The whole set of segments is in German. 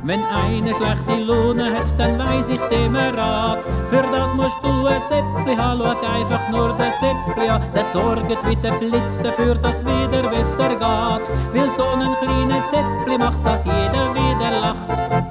Wenn einer schlechte Laune hat, dann weiss ich dem Rat. Für das musst du ein Säppli haben, schau einfach nur den Säppli an. Der sorgt wie der Blitz dafür, dass wieder besser geht. Weil so ein kleines Säppli macht, dass jeder wieder lacht.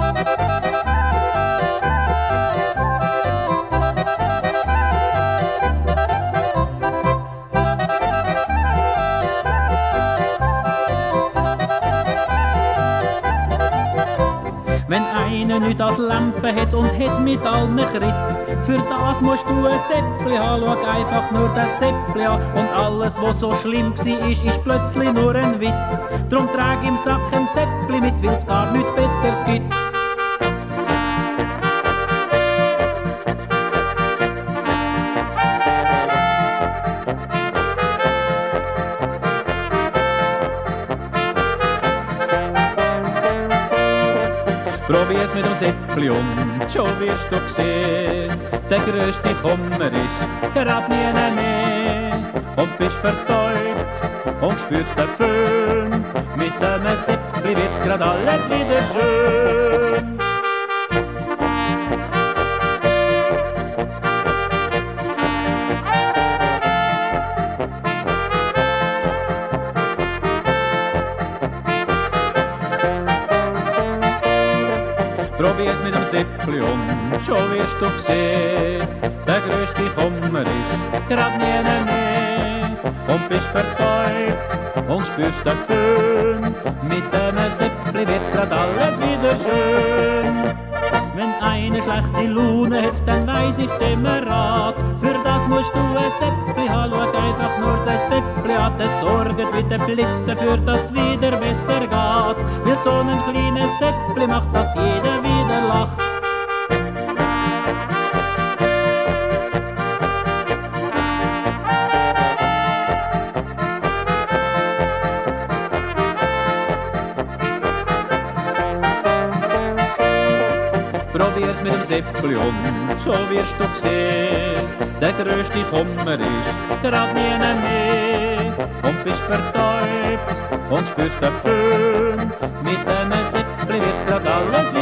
Wenn einer nicht als Lampe hat und hat mit allen Kritz, für das musst du ein Säppli haben, schau einfach nur das Säppli an. Und alles, was so schlimm war, ist plötzlich nur ein Witz. Drum trag im Sack ein Säppli mit, weil's gar nichts Besseres gibt. Probier's mit dem Säppli und schon wirst du sehen, der grösste Kummer ist grad nie mehr. Und bist vertäubt und spürst den Föhn, mit dem Säppli wird grad alles wieder schön. Probier's mit dem Säppli und schon wirst du sehen, der grösste Kummer ist grad nie mehr. Und bist vertäubt und spürst den Föhn, mit dem Säppli wird grad alles wieder schön. Wenn einer schlechte Laune hat, dann weiss ich dem Rat. Für das musst du ein Säppli haben, schau einfach nur den Säppli an. Der sorgt wie der Blitz dafür, dass wieder besser geht. Weil so ein kleines Säppli macht, dass jeder wieder lacht. Probier's mit dem Säppli und so wirst du sehen, der grösste Kummer ist grad nie mehr. Und bist vertäubt und spürst den Föhn, mit dem Säppli wird grad alles